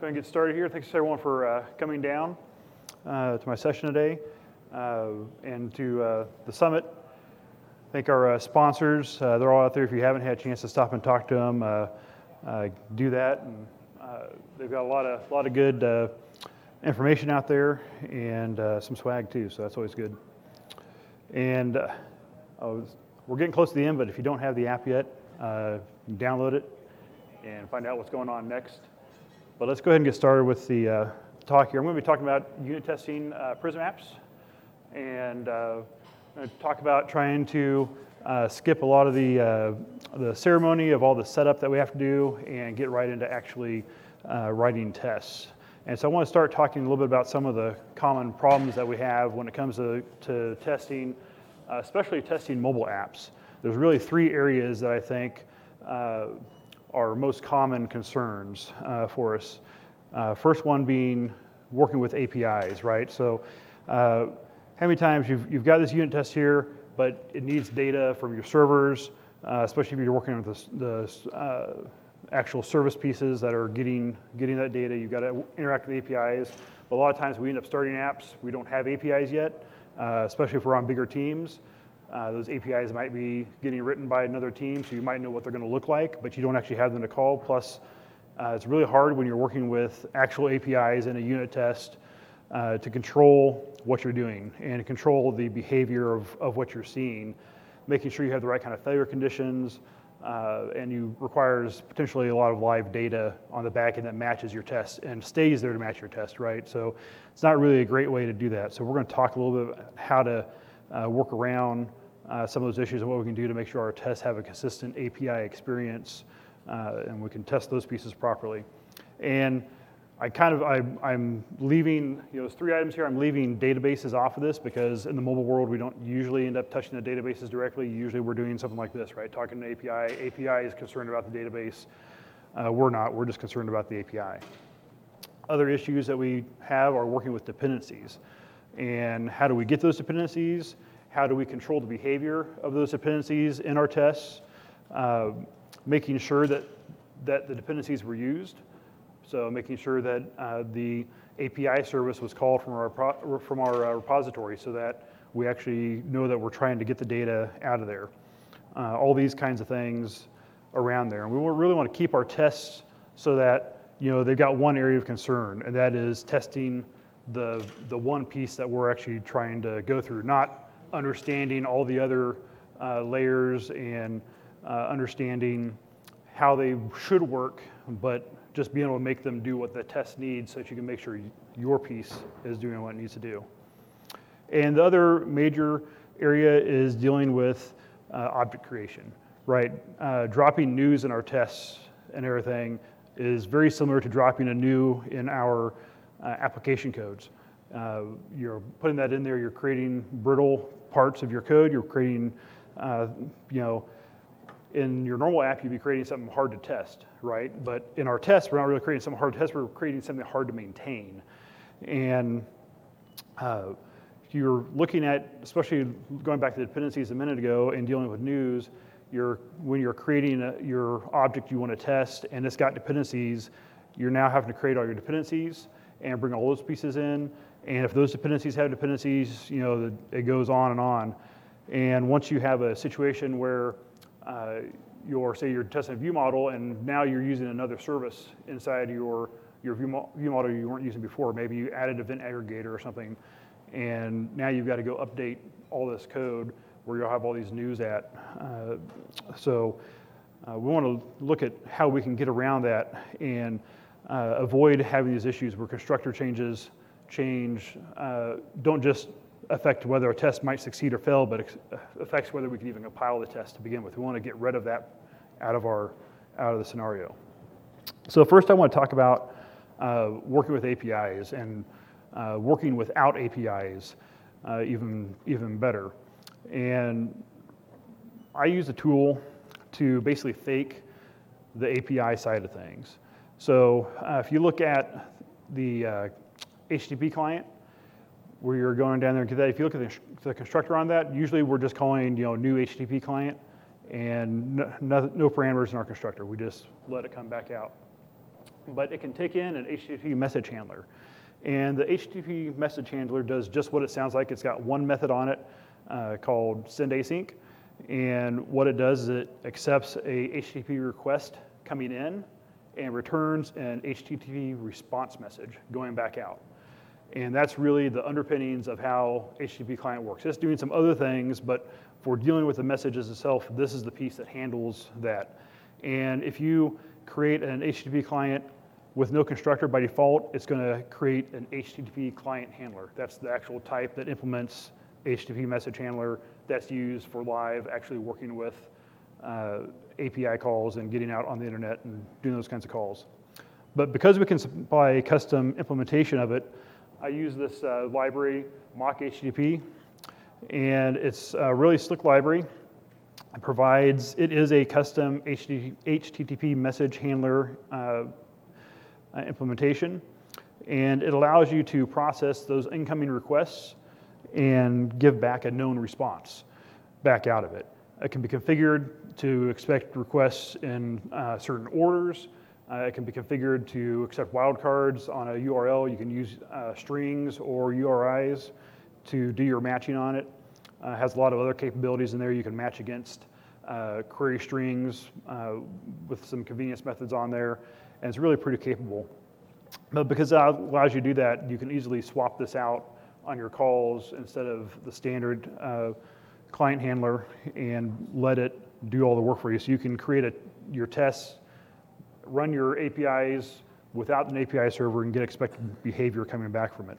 go ahead and get started here. Thanks everyone for coming down to my session today and to the summit. Thank our sponsors. They're all out there. If you haven't had a chance to stop and talk to them, do that. And they've got a lot of good information out there and some swag too, so that's always good. And we're getting close to the end, but if you don't have the app yet, download it and find out what's going on next. But let's go ahead and get started with the talk here. I'm going to be talking about unit testing Prism apps, and I'm going to talk about trying to skip a lot of the ceremony of all the setup that we have to do and get right into actually writing tests. And so I want to start talking a little bit about some of the common problems that we have when it comes to testing, especially testing mobile apps. There's really three areas that I think are most common concerns for us. First one being working with APIs, right? So how many times you've got this unit test here, but it needs data from your servers, especially if you're working with the actual service pieces that are getting that data. You've got to interact with APIs. But a lot of times we end up starting apps, we don't have APIs yet, especially if we're on bigger teams. Those APIs might be getting written by another team, so you might know what they're going to look like, but you don't actually have them to call. Plus, it's really hard when you're working with actual APIs in a unit test to control what you're doing and to control the behavior of what you're seeing, making sure you have the right kind of failure conditions, and you requires potentially a lot of live data on the back end that matches your test and stays there to match your test, right? So it's not really a great way to do that. So we're going to talk a little bit about how to work around some of those issues and what we can do to make sure our tests have a consistent API experience and we can test those pieces properly. And I'm leaving, there's three items here. I'm leaving databases off of this because in the mobile world, we don't usually end up touching the databases directly. Usually we're doing something like this, right? Talking to API. API is concerned about the database. We're not, we're just concerned about the API. Other issues that we have are working with dependencies. And how do we get those dependencies? How do we control the behavior of those dependencies in our tests? Making sure that the dependencies were used. So making sure that the API service was called from our repository so that we actually know that we're trying to get the data out of there. All these kinds of things around there. And we really want to keep our tests so that they've got one area of concern, and that is testing the one piece that we're actually trying to go through, not understanding all the other layers and understanding how they should work, but just being able to make them do what the test needs so that you can make sure your piece is doing what it needs to do. And the other major area is dealing with object creation, right? Dropping news in our tests and everything is very similar to dropping a new in our application codes. You're putting that in there, you're creating brittle parts of your code, you're creating, in your normal app, you'd be creating something hard to test, right? But in our tests, we're not really creating something hard to test, we're creating something hard to maintain. And you're looking at, especially going back to the dependencies a minute ago and dealing with news, when you're creating your object you want to test and it's got dependencies, you're now having to create all your dependencies and bring all those pieces in. And if those dependencies have dependencies, it goes on and on. And once you have a situation where you're testing a view model and now you're using another service inside your view model you weren't using before, maybe you added event aggregator or something, and now you've got to go update all this code where you'll have all these news at. So we want to look at how we can get around that and avoid having these issues where constructor changes don't just affect whether a test might succeed or fail, but affects whether we can even compile the test to begin with. We want to get rid of that out of the scenario. So first I want to talk about working with APIs and working without APIs even better. And I use a tool to basically fake the API side of things. So if you look at the HTTP client, where you're going down there and get that, if you look at the constructor on that, usually we're just calling new HTTP client and no parameters in our constructor. We just let it come back out. but it can take in an HTTP message handler. And the HTTP message handler does just what it sounds like. It's got one method on it called send async. And what it does is it accepts a HTTP request coming in and returns an HTTP response message going back out. And that's really the underpinnings of how HTTP client works. It's doing some other things, but for dealing with the messages itself, this is the piece that handles that. And if you create an HTTP client with no constructor by default, it's going to create an HTTP client handler. That's the actual type that implements HTTP message handler that's used for live, actually working with API calls and getting out on the internet and doing those kinds of calls. But because we can supply a custom implementation of it, I use this library, mock HTTP, and it's a really slick library. It is a custom HTTP message handler implementation, and it allows you to process those incoming requests and give back a known response back out of it. It can be configured to expect requests in certain orders. It can be configured to accept wildcards on a URL. You can use strings or URIs to do your matching on it. It has a lot of other capabilities in there. You can match against query strings with some convenience methods on there, and it's really pretty capable. But because it allows you to do that, you can easily swap this out on your calls instead of the standard client handler and let it do all the work for you. So you can create your tests, run your APIs without an API server, and get expected behavior coming back from it.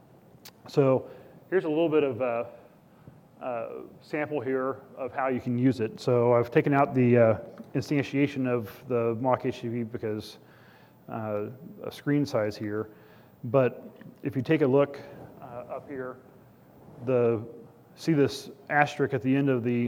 So here's a little bit of a sample here of how you can use it. So I've taken out the instantiation of the mock HTTP because a screen size here. But if you take a look up here, see this asterisk at the end of the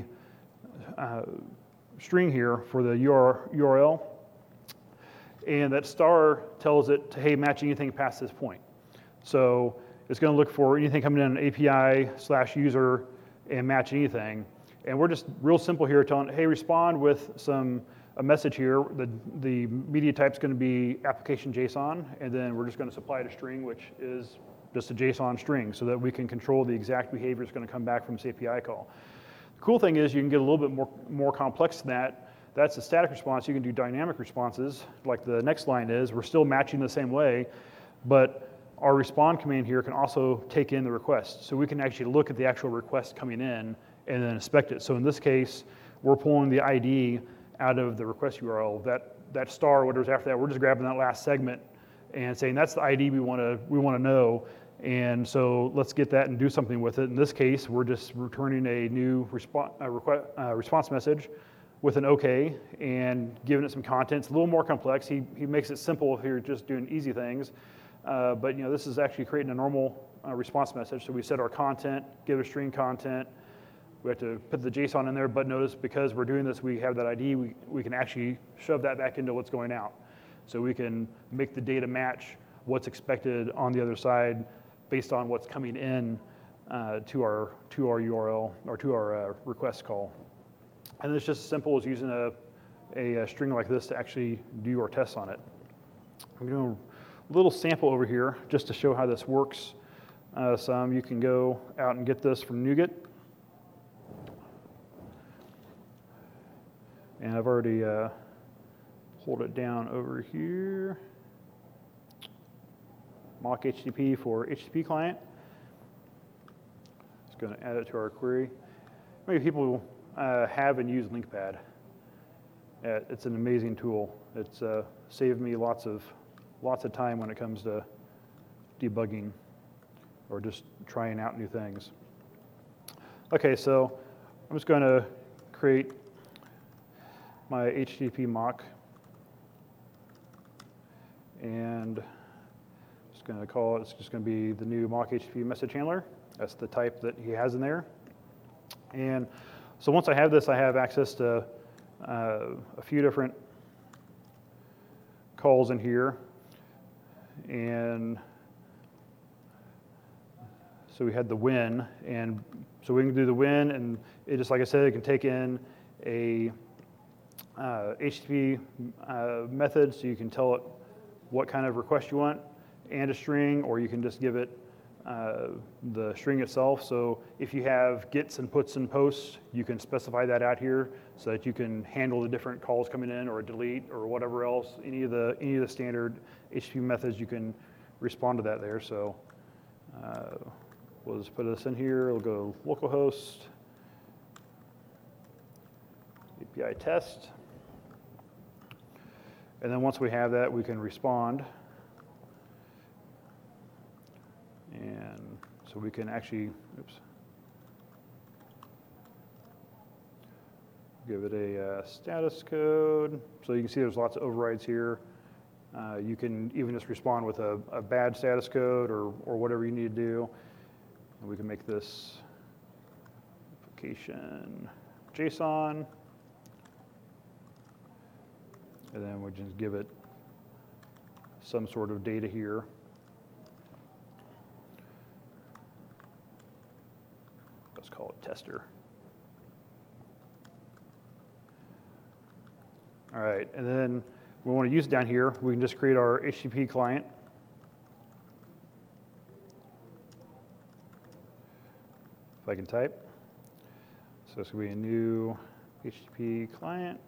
string here for the URL, and that star tells it to, hey, match anything past this point. So it's going to look for anything coming in an API/user and match anything. And we're just real simple here, telling, hey, respond with a message here. The media type's going to be application JSON, and then we're just going to supply it a string, which is just a JSON string, so that we can control the exact behavior that's going to come back from this API call. The cool thing is you can get a little bit more complex than that. That's a static response. You can do dynamic responses, like the next line is. We're still matching the same way, but our respond command here can also take in the request. So we can actually look at the actual request coming in and then inspect it. So in this case, we're pulling the ID out of the request URL. That star, whatever's after that, we're just grabbing that last segment and saying that's the ID we want to know. And so let's get that and do something with it. In this case, we're just returning a new response message with an OK and giving it some content. It's a little more complex. He makes it simple here, just doing easy things. But this is actually creating a normal response message. So we set our content, give it string content. We have to put the JSON in there, but notice because we're doing this, we have that ID, we can actually shove that back into what's going out. So we can make the data match what's expected on the other side based on what's coming in to our URL or to our request call. And it's just as simple as using a string like this to actually do our tests on it. I'm doing a little sample over here just to show how this works. You can go out and get this from NuGet. And I've already pulled it down over here. Mock HTTP for HTTP client. Just going to add it to our query. Many people have and use LinkPad. It's an amazing tool. It's saved me lots of time when it comes to debugging or just trying out new things. Okay, so I'm just going to create my HTTP mock, and just going to call it, it's just going to be the new mock HTTP message handler. That's the type that he has in there. And so once I have this, I have access to a few different calls in here. And so we had the win, and so we can do the win, and it just, like I said, it can take in a HTTP method, so you can tell it what kind of request you want and a string, or you can just give it the string itself. So if you have gets and puts and posts, you can specify that out here so that you can handle the different calls coming in, or delete, or whatever else. Any of the standard HTTP methods, you can respond to that there. So we'll just put this in here. We'll go localhost API test. And then once we have that, we can respond. And so we can actually, give it a status code. So you can see there's lots of overrides here. You can even just respond with a bad status code, or whatever you need to do. And we can make this application JSON. And then we just give it some sort of data here. Let's call it tester. All right, and then we want to use it down here. We can just create our HTTP client. If I can type. So it's going to be a new HTTP client.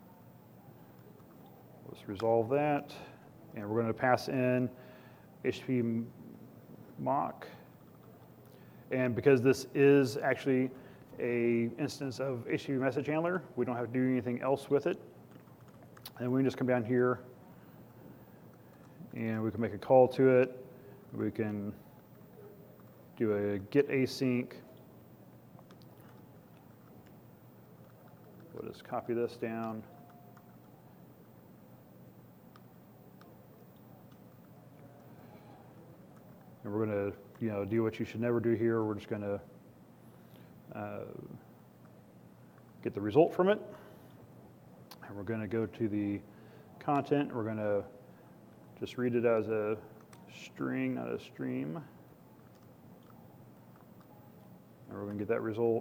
Let's resolve that. And we're going to pass in HTTP mock. And because this is actually a instance of HTTP message handler, we don't have to do anything else with it. And we can just come down here and we can make a call to it. We can do a get async. We'll just copy this down. And we're going to, do what you should never do here. We're just going to get the result from it. And we're going to go to the content. We're going to just read it as a string, not a stream. And we're going to get that result.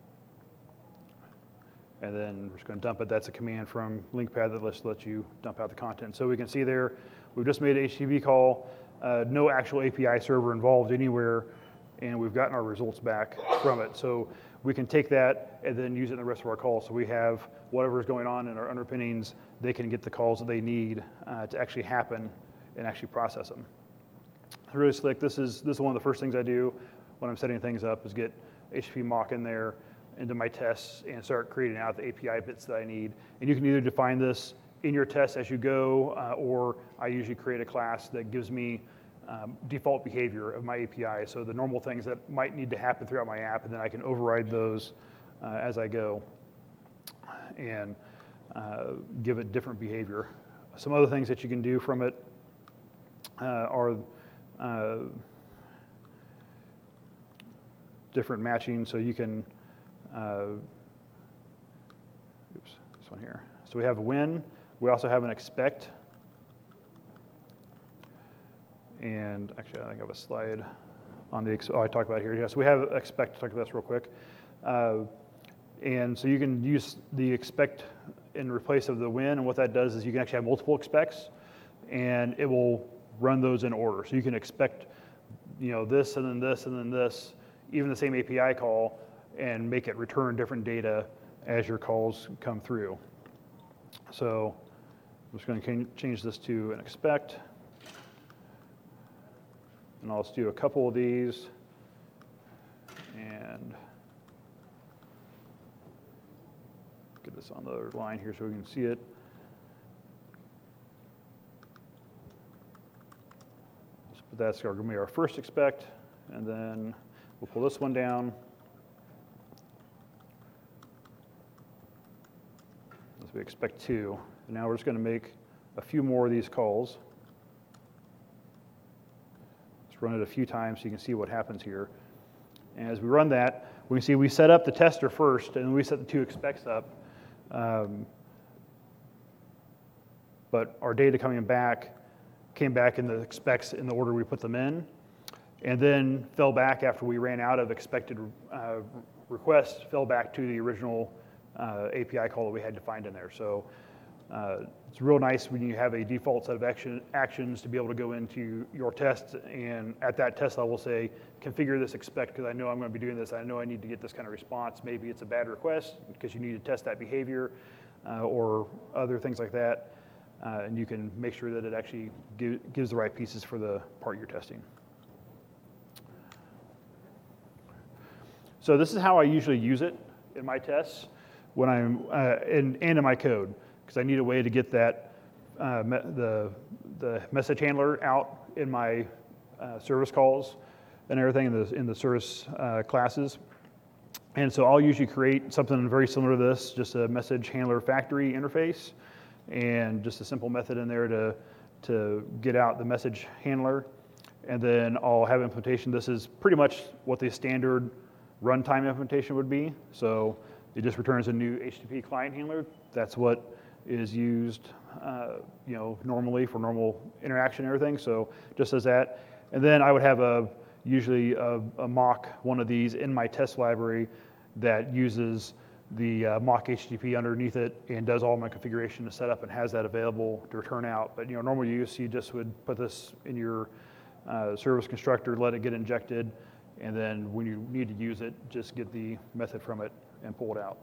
And then we're just going to dump it. That's a command from LinkPad that lets you dump out the content. So we can see there, we've just made an HTTP call. No actual API server involved anywhere, and we've gotten our results back from it. So we can take that and then use it in the rest of our calls. So we have whatever is going on in our underpinnings, they can get the calls that they need to actually happen and actually process them. It's really slick. This is one of the first things I do when I'm setting things up, is get HTTP mock in there into my tests and start creating out the API bits that I need. And you can either define this in your tests as you go, or I usually create a class that gives me default behavior of my API. So the normal things that might need to happen throughout my app, and then I can override those as I go and give it different behavior. Some other things that you can do from it are different matching. So you can, this one here. So we have a when. We also have an expect. And actually, I think I have a slide on the, I talked about it here. Yes, we have expect. Talk about this real quick. And so you can use the expect in replace of the when, and what that does is you can actually have multiple expects, and it will run those in order. So you can expect, this and then this and then this, even the same API call, and make it return different data as your calls come through. So I'm just going to change this to an expect. And I'll just do a couple of these. And get this on the other line here so we can see it. But that's going to be our first expect. And then we'll pull this one down. As we expect 2. And now we're just going to make a few more of these calls. Let's run it a few times so you can see what happens here. And as we run that, we can see we set up the tester first, and we set the 2 expects up. But our data coming back came back in the expects in the order we put them in, and then fell back after we ran out of expected requests, fell back to the original API call that we had defined in there. So It's real nice when you have a default set of actions to be able to go into your test and at that test level say, configure this expect because I know I'm going to be doing this. I know I need to get this kind of response. Maybe it's a bad request because you need to test that behavior or other things like that. And you can make sure that it actually gives the right pieces for the part you're testing. So this is how I usually use it in my tests when I'm and in my code, because I need a way to get that the message handler out in my service calls and everything in the service classes. And so I'll usually create something very similar to this, just a message handler factory interface, and just a simple method in there to get out the message handler. And then I'll have implementation. This is pretty much what the standard runtime implementation would be. So it just returns a new HTTP client handler. That's what is used normally for normal interaction and everything. So just as that. And then I would have usually a mock one of these in my test library that uses the mock HTTP underneath it and does all my configuration to set up and has that available to return out. But normal use, you just would put this in your service constructor, let it get injected, and then when you need to use it, just get the method from it and pull it out.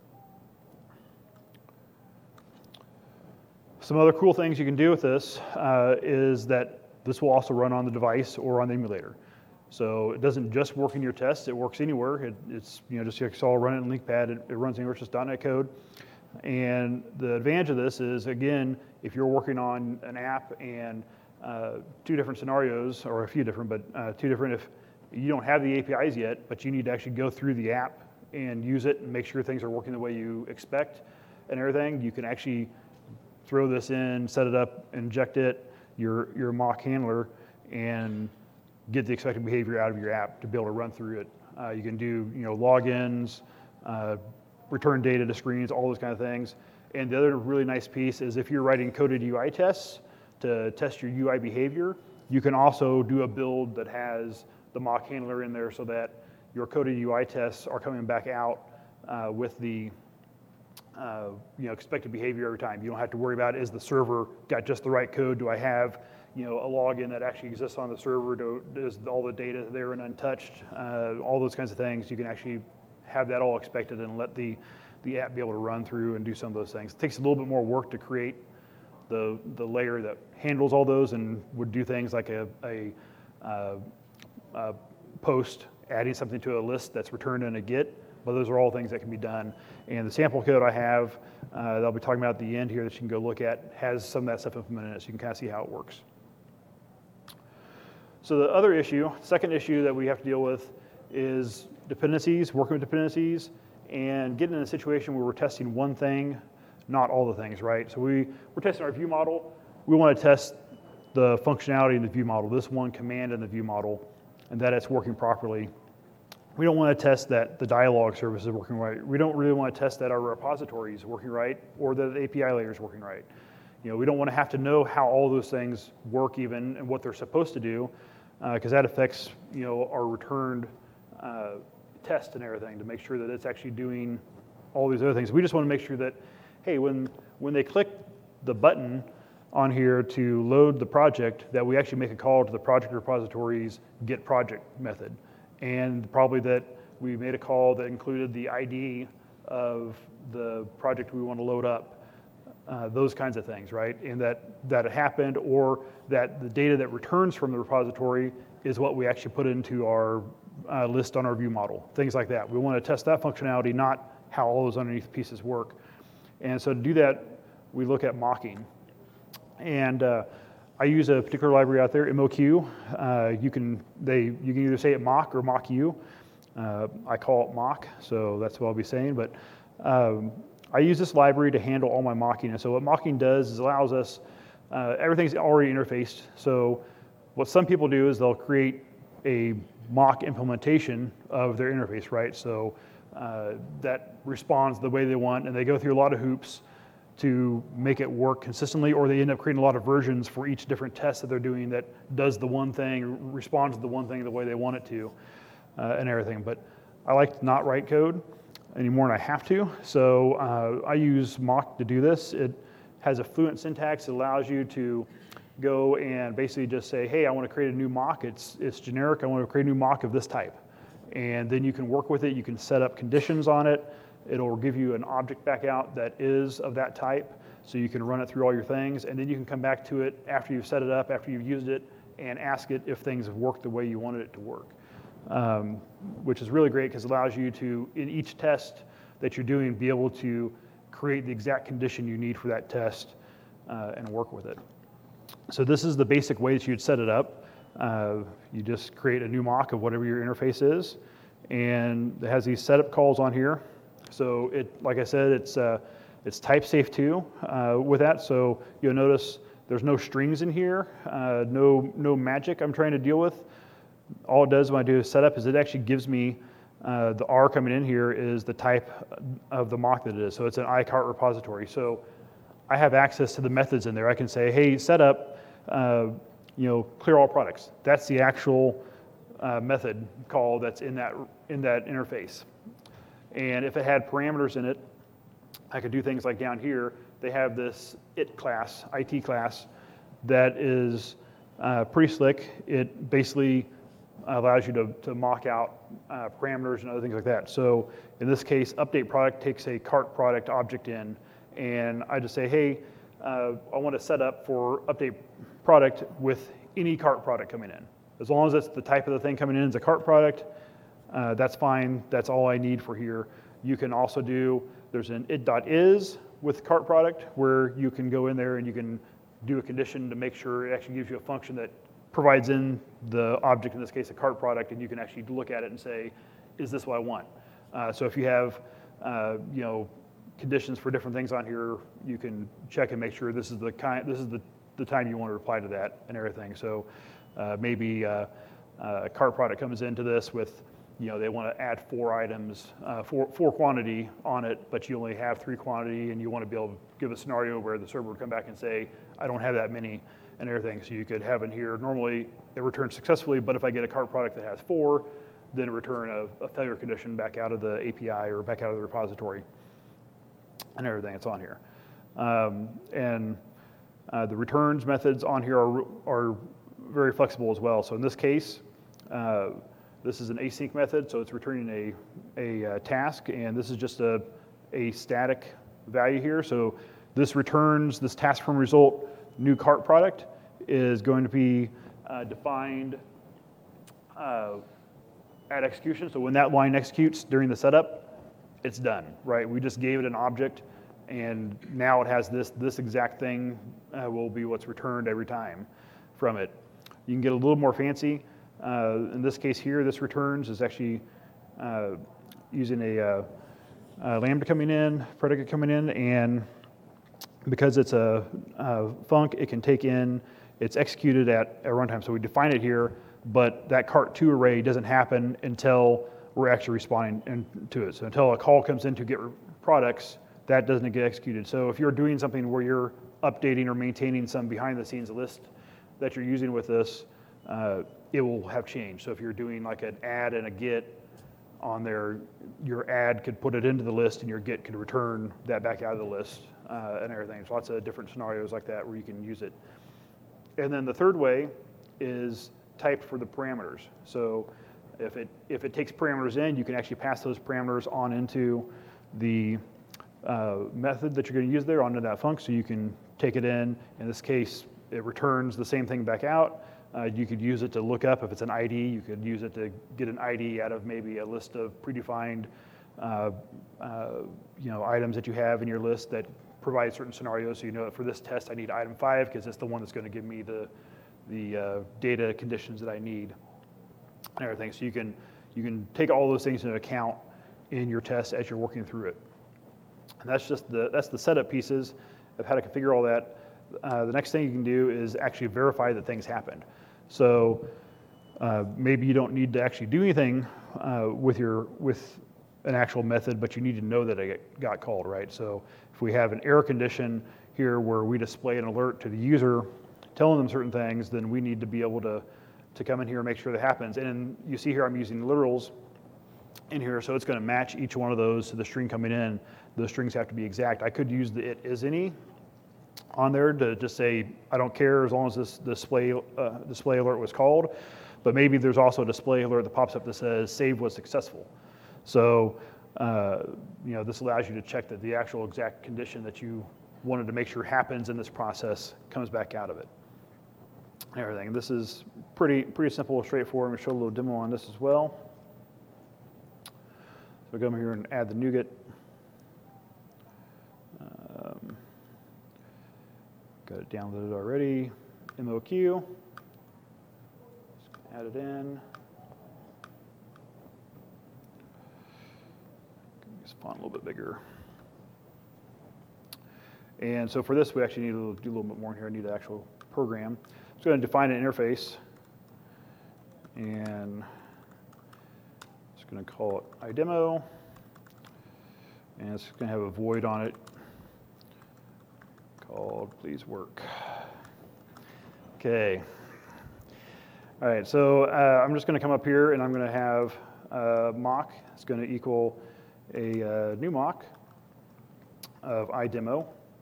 Some other cool things you can do with this is that this will also run on the device or on the emulator. So it doesn't just work in your tests, it works anywhere. It's just like you saw, run it in LinkPad, it runs anywhere, it's just .NET code. And the advantage of this is, again, if you're working on an app and two different scenarios, or a few different, but two different, if you don't have the APIs yet, but you need to actually go through the app and use it and make sure things are working the way you expect and everything, you can actually throw this in, set it up, inject it, your mock handler, and get the expected behavior out of your app to be able to run through it. You can do logins, return data to screens, all those kind of things. And the other really nice piece is if you're writing coded UI tests to test your UI behavior, you can also do a build that has the mock handler in there so that your coded UI tests are coming back out with the expected behavior every time. You don't have to worry about, is the server got just the right code? Do I have a login that actually exists on the server? Is all the data there and untouched? All those kinds of things. You can actually have that all expected and let the app be able to run through and do some of those things. It takes a little bit more work to create the layer that handles all those and would do things like a post, adding something to a list that's returned in a GET, but those are all things that can be done. And the sample code I have that I'll be talking about at the end here that you can go look at has some of that stuff implemented in it, so you can kind of see how it works. So the other issue, second issue that we have to deal with is dependencies, working with dependencies, and getting in a situation where we're testing one thing, not all the things, right? So we're testing our view model. We want to test the functionality in the view model, this one command in the view model, and that it's working properly. We don't want to test that the dialog service is working right. We don't really want to test that our repository is working right or that the API layer is working right. We don't want to have to know how all those things work even and what they're supposed to do, because that affects our returned test and everything to make sure that it's actually doing all these other things. We just want to make sure that, hey, when they click the button on here to load the project, that we actually make a call to the project repository's get project method. And probably that we made a call that included the ID of the project we want to load up, those kinds of things, right? And that it happened, or that the data that returns from the repository is what we actually put into our list on our view model, things like that. We want to test that functionality, not how all those underneath pieces work. And so to do that, we look at mocking. And I use a particular library out there, MOQ. You can either say it mock or mock you. I call it mock, so that's what I'll be saying. But I use this library to handle all my mocking. And so what mocking does is allows us, everything's already interfaced. So what some people do is they'll create a mock implementation of their interface, right? So that responds the way they want, and they go through a lot of hoops to make it work consistently, or they end up creating a lot of versions for each different test that they're doing that does the one thing, responds to the one thing the way they want it to, and everything. But I like to not write code any more than I have to, so I use mock to do this. It has a fluent syntax that allows you to go and basically just say, hey, I want to create a new mock. It's generic. I want to create a new mock of this type. And then you can work with it. You can set up conditions on it. It'll give you an object back out that is of that type. So you can run it through all your things. And then you can come back to it after you've set it up, after you've used it, and ask it if things have worked the way you wanted it to work. Which is really great because it allows you to, in each test that you're doing, be able to create the exact condition you need for that test and work with it. So this is the basic way that you'd set it up. You just create a new mock of whatever your interface is, and it has these setup calls on here. So like I said, it's type safe too with that. So you'll notice there's no strings in here, no magic I'm trying to deal with. All it does when I do a setup is it actually gives me the R coming in here is the type of the mock that it is. So it's an iCart repository. So I have access to the methods in there. I can say, hey, setup, clear all products. That's the actual method call that's in that interface. And if it had parameters in it, I could do things like down here. They have this IT class that is pretty slick. It basically allows you to mock out parameters and other things like that. So in this case, update product takes a cart product object in, and I just say, hey, I want to set up for update product with any cart product coming in. As long as it's the type of the thing coming in is a cart product, that's fine. That's all I need for here. You can also do, there's an it.is with cart product where you can go in there and you can do a condition to make sure it actually gives you a function that provides in the object, in this case a cart product, and you can actually look at it and say, is this what I want? So if you have conditions for different things on here, you can check and make sure this is the time you want to reply to that and everything. So maybe a cart product comes into this with, they want to add 4 items, four quantity on it, but you only have 3 quantity, and you want to be able to give a scenario where the server would come back and say, I don't have that many and everything. So you could have in here, normally it returns successfully, but if I get a cart product that has 4, then it return a failure condition back out of the API or back out of the repository and everything that's on here. The returns methods on here are very flexible as well. So in this case, this is an async method, so it's returning a task, and this is just a static value here. So this returns this task from result new cart product is going to be defined at execution. So when that line executes during the setup, it's done, right? We just gave it an object, and now it has this exact thing will be what's returned every time from it. You can get a little more fancy. In this case here, this returns is actually using a lambda coming in, predicate coming in, and because it's a func, it can take in, it's executed at runtime. So we define it here, but that cart2 array doesn't happen until we're actually responding to it. So until a call comes in to get products, that doesn't get executed. So if you're doing something where you're updating or maintaining some behind the scenes list that you're using with this, it will have changed. So if you're doing like an add and a get on there, your add could put it into the list and your get could return that back out of the list and everything. So lots of different scenarios like that where you can use it. And then the third way is typed for the parameters. So if it takes parameters in, you can actually pass those parameters on into the method that you're going to use there, onto that func. So you can take it in. In this case, it returns the same thing back out. You could use it to look up if it's an ID. You could use it to get an ID out of maybe a list of predefined items that you have in your list that provide certain scenarios. So you know that for this test I need item 5 because it's the one that's going to give me the data conditions that I need and everything. So you can take all those things into account in your test as you're working through it. And that's the setup pieces of how to configure all that. The next thing you can do is actually verify that things happened. So maybe you don't need to actually do anything with an actual method, but you need to know that it got called, right? So if we have an error condition here where we display an alert to the user telling them certain things, then we need to be able to come in here and make sure that happens. And you see here I'm using literals in here, so it's going to match each one of those to the string coming in. Those strings have to be exact. I could use the it is any on there to just say, I don't care as long as this display alert was called. But maybe there's also a display alert that pops up that says save was successful. So this allows you to check that the actual exact condition that you wanted to make sure happens in this process comes back out of it. Everything. This is pretty simple, straightforward. I'm going to show a little demo on this as well. So we come here and add the NuGet. Got it downloaded already. MOQ. Just add it in. Make this font a little bit bigger. And so for this, we actually need to do a little bit more in here. I need an actual program. I'm just going to define an interface. And just going to call it iDemo. And it's going to have a void on it called please work. Okay. All right, so I'm just going to come up here and I'm going to have mock. It's going to equal a new mock of iDemo.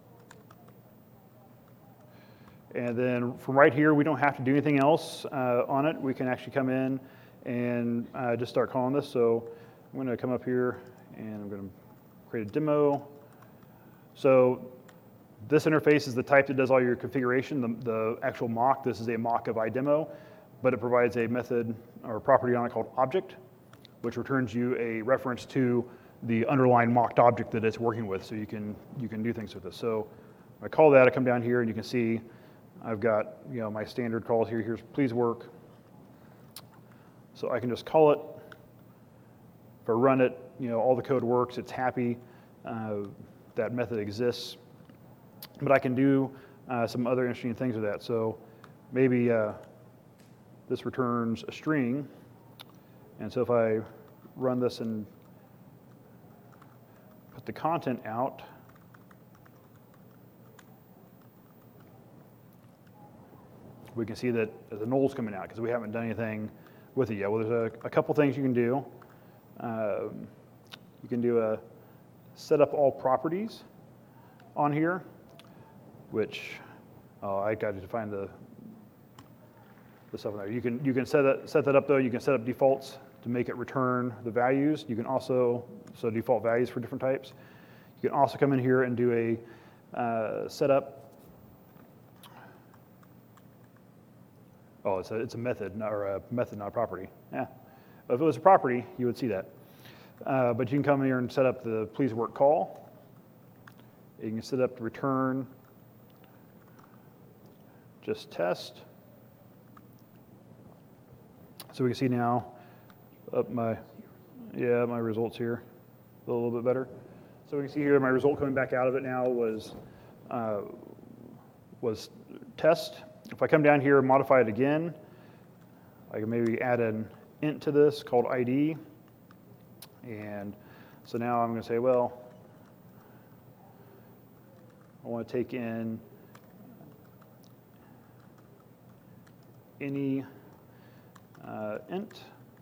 And then from right here, we don't have to do anything else on it. We can actually come in and just start calling this. So I'm going to come up here and I'm going to create a demo. So this interface is the type that does all your configuration. The actual mock, this is a mock of iDemo, but it provides a method or property on it called object, which returns you a reference to the underlying mocked object that it's working with, so you can do things with this. So I call that, I come down here and you can see I've got my standard calls here. Here's please work. So I can just call it. If I run it, all the code works, it's happy, that method exists. But I can do some other interesting things with that. So maybe this returns a string. And so if I run this and put the content out, we can see that the null's coming out because we haven't done anything with it yet. Well, there's a couple things you can do. You can do a set up all properties on here, which I got to define the stuff in there. You can set that up though. You can set up defaults to make it return the values. You can also default values for different types. You can also come in here and do a setup. Oh, it's a method, or a method, not a property. Yeah, if it was a property, you would see that. But you can come in here and set up the please work call. You can set up the return just test. So we can see now up my results here a little bit better. So we can see here my result coming back out of it now was test. If I come down here and modify it again, I can maybe add an int to this called ID. And so now I'm going to say, well, I want to take in any int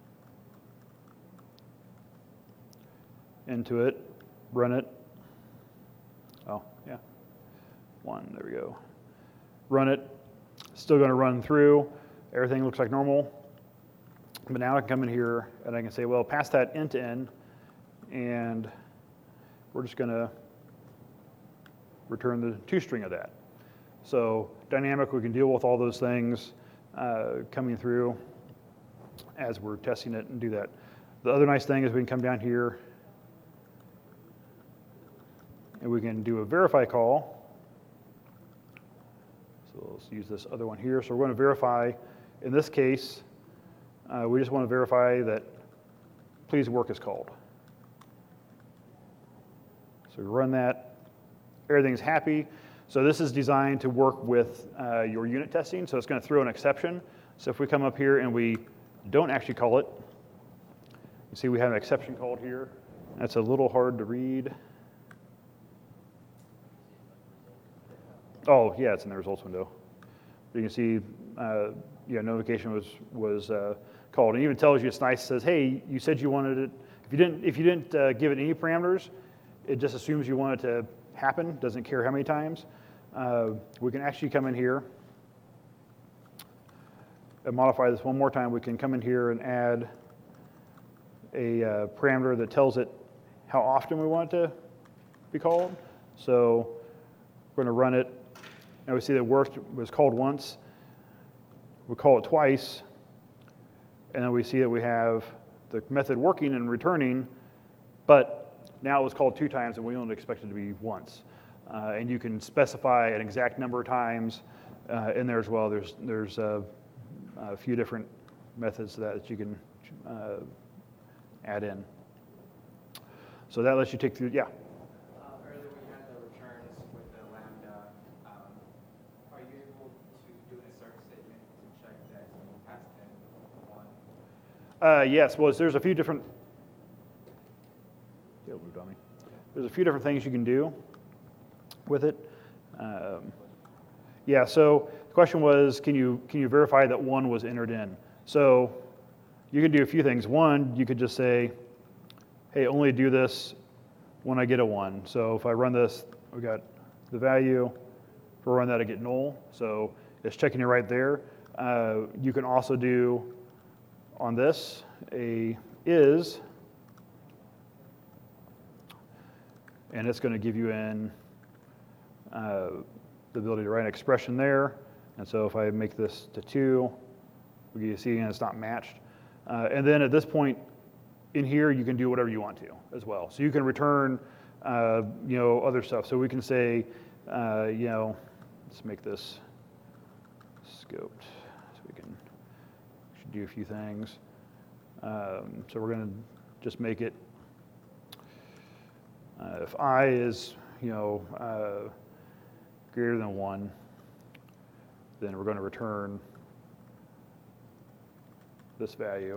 into it, run it. Oh, yeah. There we go. Run it. Still going to run through. Everything looks like normal. But now I can come in here and I can say, well, pass that int in, and we're just going to return the toString of that. So dynamic, we can deal with all those things coming through as we're testing it and do that. The other nice thing is we can come down here and we can do a verify call. So let's use this other one here. So we're going to verify, in this case, we just want to verify that please work is called. So we run that, everything's happy. So this is designed to work with your unit testing, so it's going to throw an exception. So if we come up here and we don't actually call it, you see we have an exception called here. That's a little hard to read. Oh, yeah, it's in the results window. You can see notification was called. And it even tells you it's nice. It says, hey, you said you wanted it. If you didn't give it any parameters, it just assumes you want it to happen. Doesn't care how many times. we can actually come in here and modify this one more time. We can come in here and add a parameter that tells it how often we want it to be called. So we're going to run it, and we see that worst was called once. We call it twice, and then we see that we have the method working and returning, but now it was called 2 times, and we only expect it to be once. And you can specify an exact number of times in there as well. There's a few different methods that you can add in. So that lets you take through, yeah. Earlier we had the returns with the Lambda. Are you able to do an assert statement to check that you passed in 1? Yes, well, there's a few different, there's a few different things you can do with it. Yeah, so the question was, can you verify that 1 was entered in? So you can do a few things. One, you could just say, hey, only do this when I get a 1. So if I run this, we got the value. If I run that, I get null. So it's checking it right there. You can also do on this a is, and it's going to give you in the ability to write an expression there. And so if I make this to 2, you see and it's not matched. And then at this point in here, you can do whatever you want to as well. So you can return, other stuff. So we can say, let's make this scoped so we should do a few things. So we're going to just make it, if I is, greater than 1, then we're going to return this value.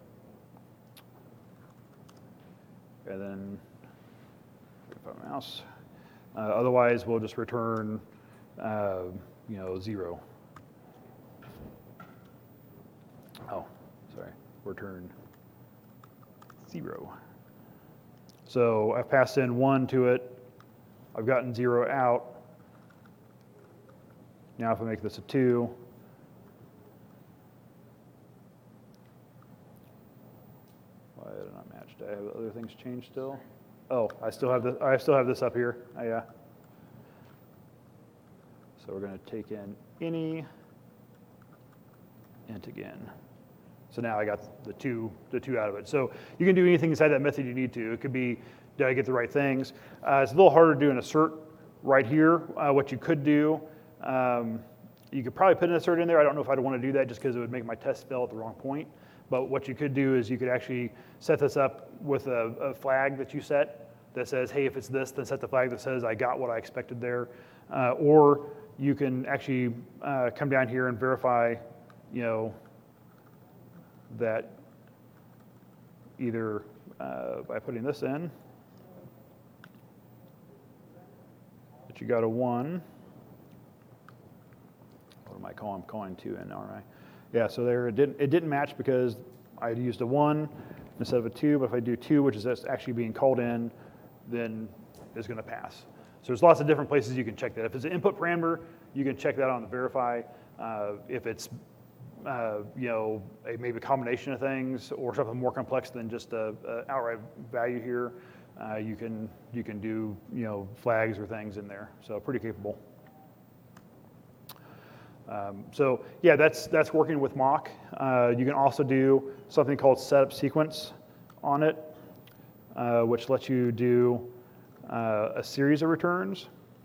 And then, if I mouse, otherwise we'll just return, 0. Oh, sorry, return 0. So I've passed in 1 to it. I've gotten 0 out. Now if I make this a 2, why did it not match? Do I have other things changed still? Oh, I still have this up here. Yeah. So we're going to take in any int again. So now I got the two out of it. So you can do anything inside that method you need to. It could be, did I get the right things? It's a little harder to do an assert right here. What you could do, you could probably put an assert in there. I don't know if I'd want to do that just because it would make my test fail at the wrong point. But what you could do is you could actually set this up with a flag that you set that says, hey, if it's this, then set the flag that says I got what I expected there. Or you can actually come down here and verify, that either by putting this in, that you got a 1. What am I calling? I'm calling 2 in, aren't I? Yeah, so there it didn't match because I used a 1 instead of a 2, but if I do 2, which is actually being called in, then it's going to pass. So there's lots of different places you can check that. If it's an input parameter, you can check that on the verify. If it's maybe a combination of things or something more complex than just a outright value here, you can do flags or things in there. So pretty capable. So yeah, that's working with mock. You can also do something called setup sequence on it, which lets you do a series of returns.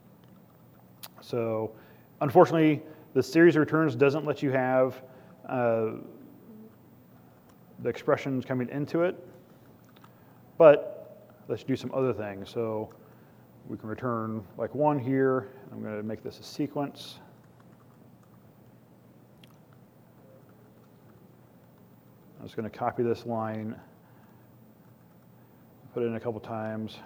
So unfortunately, the series of returns doesn't let you have the expressions coming into it, but let's do some other things. So we can return like 1 here. I'm going to make this a sequence. I'm just going to copy this line, put it in a couple times.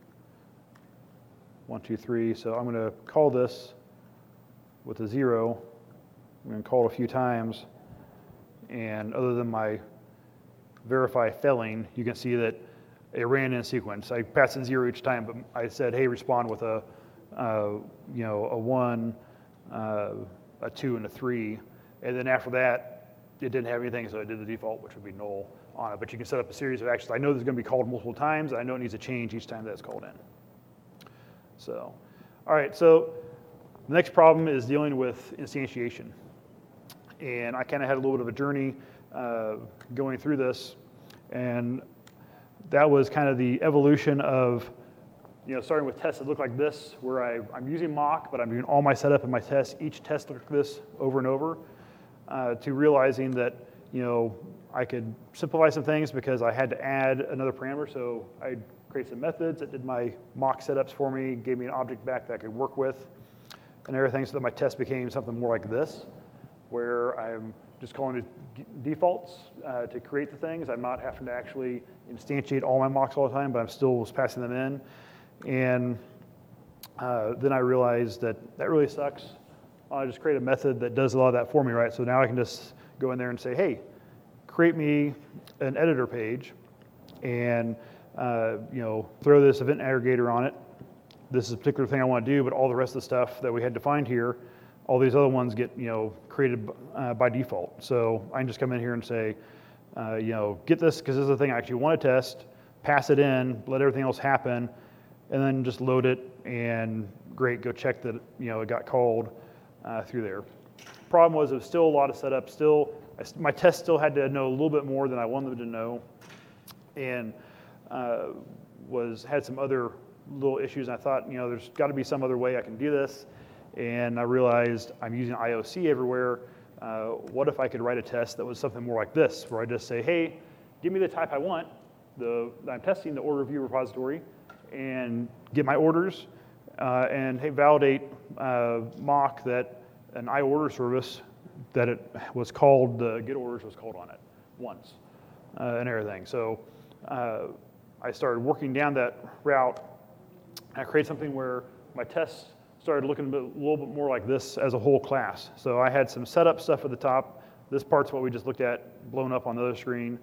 1, 2, 3. So I'm going to call this with a 0. I'm going to call it a few times. And other than my verify failing, you can see that it ran in sequence. I passed in 0 each time, but I said, hey, respond with a a 1, a 2, and a 3. And then after that, it didn't have anything, so I did the default, which would be null on it. But you can set up a series of actions. I know this is going to be called multiple times. I know it needs to change each time that's called in. So, all right, so the next problem is dealing with instantiation. And I kind of had a little bit of a journey going through this. And that was kind of the evolution of, starting with tests that look like this, where I'm using mock, but I'm doing all my setup and my tests. Each test looked like this over and over, to realizing that, I could simplify some things because I had to add another parameter. So I created some methods that did my mock setups for me, gave me an object back that I could work with and everything, so that my test became something more like this, where I'm just calling it defaults to create the things. I'm not having to actually instantiate all my mocks all the time, but I'm still passing them in. And then I realized that really sucks. I just create a method that does a lot of that for me, right? So now I can just go in there and say, hey, create me an editor page and throw this event aggregator on it. This is a particular thing I want to do, but all the rest of the stuff that we had defined here, all these other ones get created by default. So I can just come in here and say, get this, because this is the thing I actually want to test, pass it in, let everything else happen, and then just load it, and great, go check that it got called through there. Problem was, it was still a lot of setup. My test still had to know a little bit more than I wanted them to know, and had some other little issues. And I thought, there's got to be some other way I can do this. And I realized I'm using IOC everywhere. What if I could write a test that was something more like this, where I just say, hey, give me the type I want. I'm testing the order view repository, and get my orders, and hey, validate mock that an IORDER service that it was called, the get orders was called on it once, and everything. So I started working down that route. I created something where my tests started looking a little bit more like this as a whole class. So I had some setup stuff at the top. This part's what we just looked at, blown up on the other screen.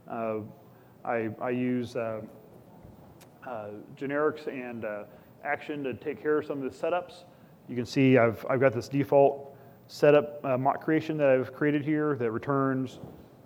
I use generics and action to take care of some of the setups. You can see I've got this default setup mock creation that I've created here that returns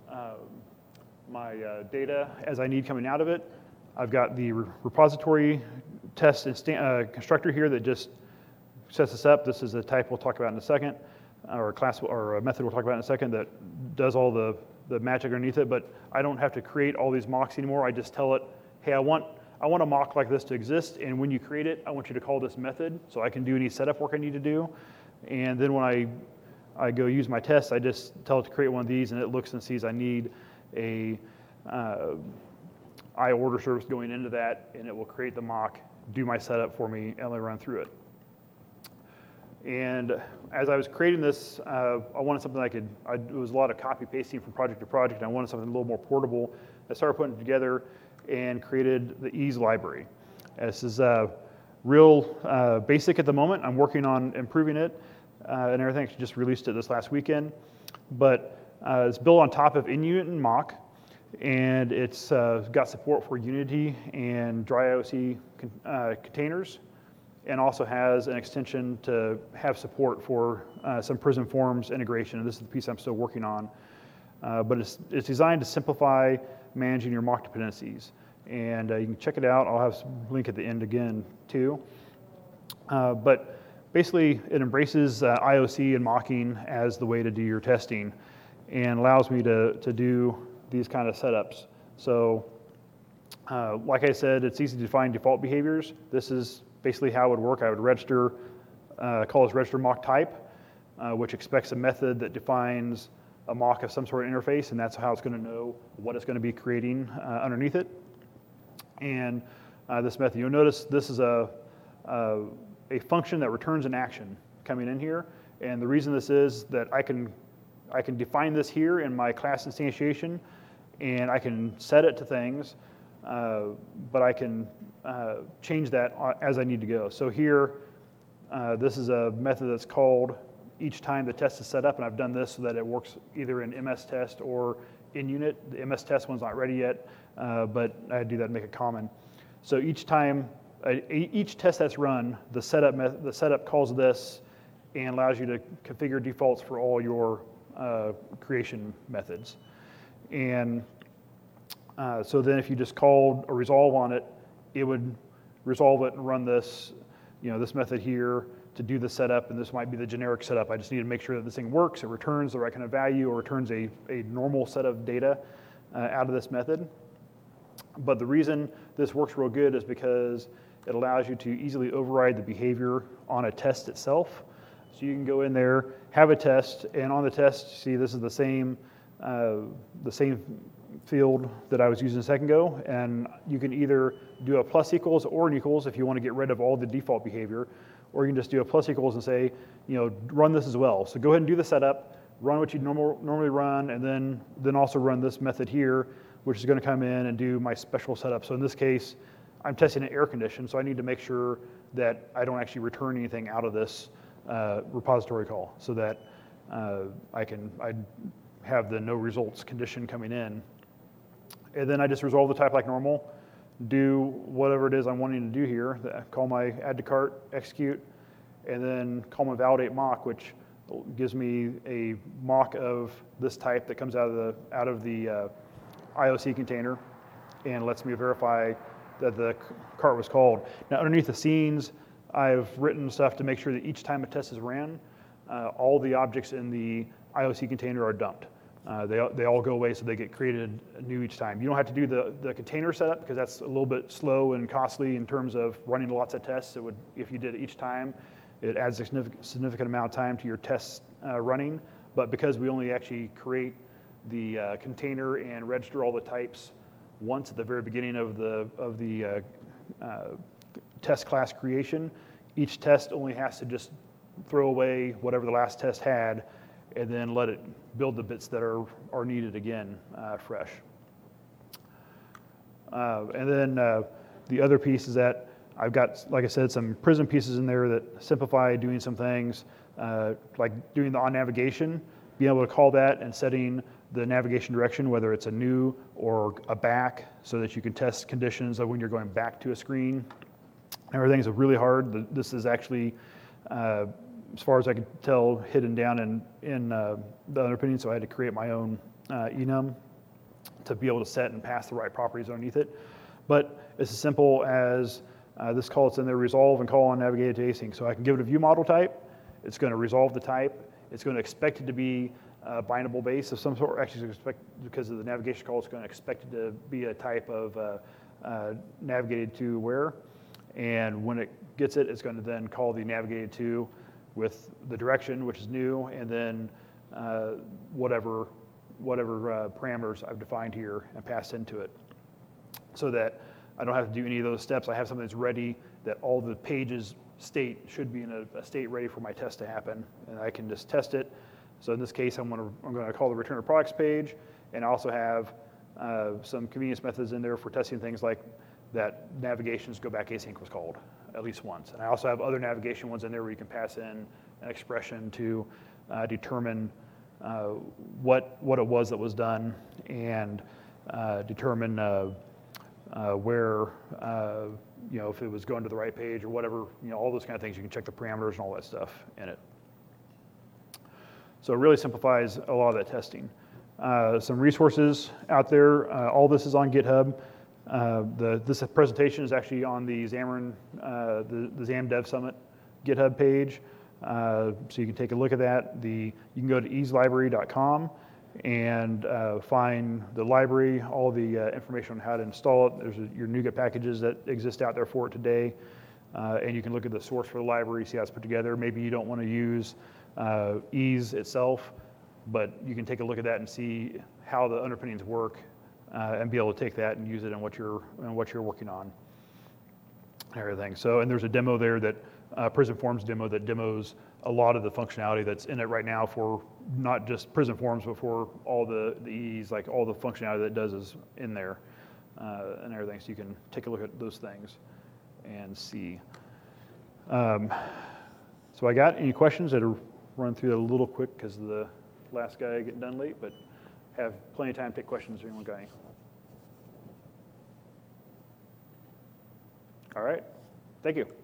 my data as I need coming out of it. I've got the repository test and constructor here that just sets this up. This is a type we'll talk about in a second, or a class or a method we'll talk about in a second that does all the magic underneath it. But I don't have to create all these mocks anymore. I just tell it, hey, I want a mock like this to exist, and when you create it, I want you to call this method so I can do any setup work I need to do. And then when I go use my test, I just tell it to create one of these, and it looks and sees I need a IORDER service going into that, and it will create the mock, do my setup for me, and let me run through it. And as I was creating this, I wanted something it was a lot of copy pasting from project to project, and I wanted something a little more portable. I started putting it together and created the ease library. This is real basic at the moment. I'm working on improving it and everything. I just released it this last weekend. But it's built on top of InUnit and mock, and it's got support for Unity and DryIOC containers, and also has an extension to have support for some Prism Forms integration. And this is the piece I'm still working on. But it's designed to simplify managing your mock dependencies. And you can check it out. I'll have a link at the end again, too. But basically, it embraces IOC and mocking as the way to do your testing, and allows me to do these kind of setups. So like I said, it's easy to define default behaviors. This is basically how it would work. I would register, call this register mock type, which expects a method that defines a mock of some sort of interface, and that's how it's going to know what it's going to be creating underneath it. And this method, you'll notice this is a function that returns an action coming in here. And the reason this is that I can define this here in my class instantiation, and I can set it to things, but I can change that as I need to go. So here, this is a method that's called each time the test is set up, and I've done this so that it works either in MS test or in unit. The MS test one's not ready yet, but I do that to make it common. So each time each test that's run, the setup calls this and allows you to configure defaults for all your creation methods. And so then if you just called a resolve on it, it would resolve it and run this, this method here to do the setup, and this might be the generic setup. I just need to make sure that this thing works, it returns the right kind of value, or returns a normal set of data out of this method. But the reason this works real good is because it allows you to easily override the behavior on a test itself. So you can go in there, have a test, and on the test, see this is the same field that I was using a second ago, and you can either do a plus equals or an equals if you want to get rid of all the default behavior, or you can just do a plus equals and say, run this as well. So go ahead and do the setup, run what you normally run, and then also run this method here, which is going to come in and do my special setup. So in this case, I'm testing an air condition, so I need to make sure that I don't actually return anything out of this repository call, so that I have the no results condition coming in. And then I just resolve the type like normal, do whatever it is I'm wanting to do here, call my add to cart, execute, and then call my validate mock, which gives me a mock of this type that comes out of the IOC container and lets me verify that the cart was called. Now underneath the scenes, I've written stuff to make sure that each time a test is ran, all the objects in the IOC container are dumped. They all go away, so they get created new each time. You don't have to do the container setup because that's a little bit slow and costly in terms of running lots of tests. If you did it each time, it adds a significant amount of time to your tests running. But because we only actually create the container and register all the types once at the very beginning of the test class creation, each test only has to just throw away whatever the last test had, and then let it build the bits that are needed again fresh. And then the other piece is that I've got, like I said, some Prism pieces in there that simplify doing some things, like doing the on navigation, being able to call that and setting the navigation direction, whether it's a new or a back, so that you can test conditions of when you're going back to a screen. Everything's really hard. This is actually, as far as I can tell, hidden down in the underpinning, so I had to create my own enum to be able to set and pass the right properties underneath it. But it's as simple as this call that's in there, resolve and call on navigated to async. So I can give it a view model type. It's going to resolve the type. It's going to expect it to be bindable base of some sort. Actually, because of the navigation call, it's going to expect it to be a type of navigated to where. And when it gets it, it's going to then call the navigated to with the direction, which is new, and then whatever parameters I've defined here and pass into it, so that I don't have to do any of those steps. I have something that's ready, that all the pages state should be in a state ready for my test to happen, and I can just test it. So in this case, I'm going to call the return of products page, and I also have some convenience methods in there for testing things like that navigations go back async was called at least once. And I also have other navigation ones in there where you can pass in an expression to determine what it was that was done, and determine where, if it was going to the right page or whatever, all those kind of things. You can check the parameters and all that stuff in it. So it really simplifies a lot of that testing. Some resources out there. All this is on GitHub. This presentation is actually on the Xamarin, the Xam Dev Summit GitHub page, so you can take a look at that. You can go to easelibrary.com and find the library, all the information on how to install it. There's your NuGet packages that exist out there for it today, and you can look at the source for the library, see how it's put together. Maybe you don't want to use Ease itself, but you can take a look at that and see how the underpinnings work. And be able to take that and use it in what you're working on, and everything. So, and there's a demo there that Prism Forms demo that demos a lot of the functionality that's in it right now for not just Prism Forms, but for all the EEs, like all the functionality that it does is in there, and everything. So you can take a look at those things and see. So I got any questions that are run through that a little quick because the last guy getting done late, but have plenty of time to take questions if anyone got any. All right, Thank you.